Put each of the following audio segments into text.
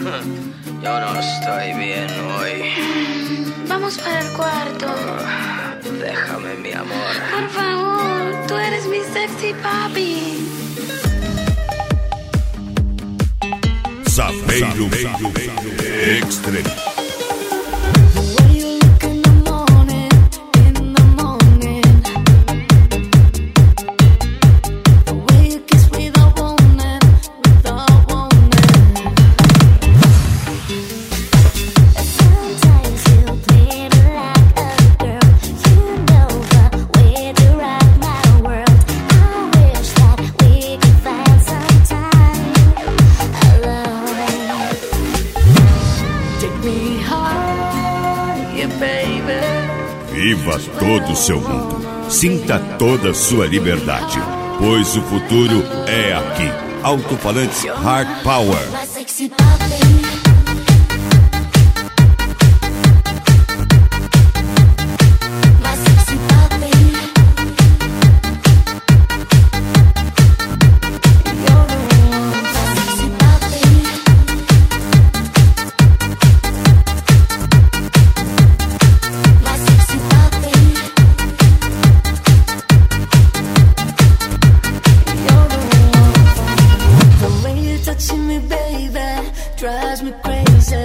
Yo no estoy bien hoy. Vamos para el cuarto. Déjame, mi amor. Por favor, tú eres mi sexy papi. Safeiro Extreme. Viva todo o seu mundo. Sinta toda a sua liberdade, pois o futuro é aqui. Alto-falantes Hard Power. Drives me crazy.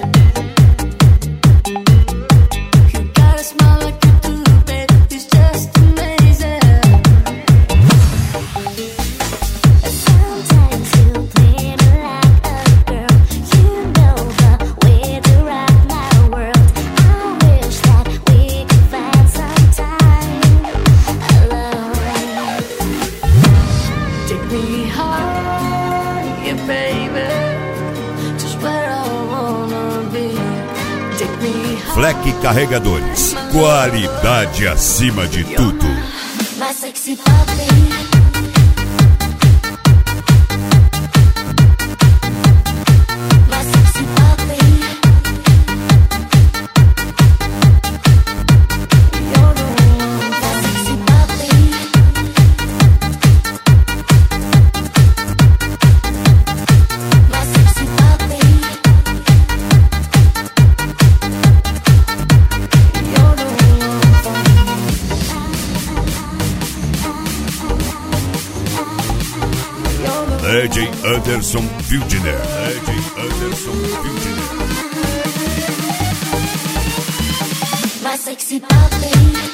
You got a smile like you do, babe. It's just amazing. Sometimes you play me like a girl. You know the way to rock my world. I wish that we could find some time alone. Take me higher, baby. Fleck Carregadores, qualidade acima de tudo. DJ Anderson Wildner. My sexy puppy.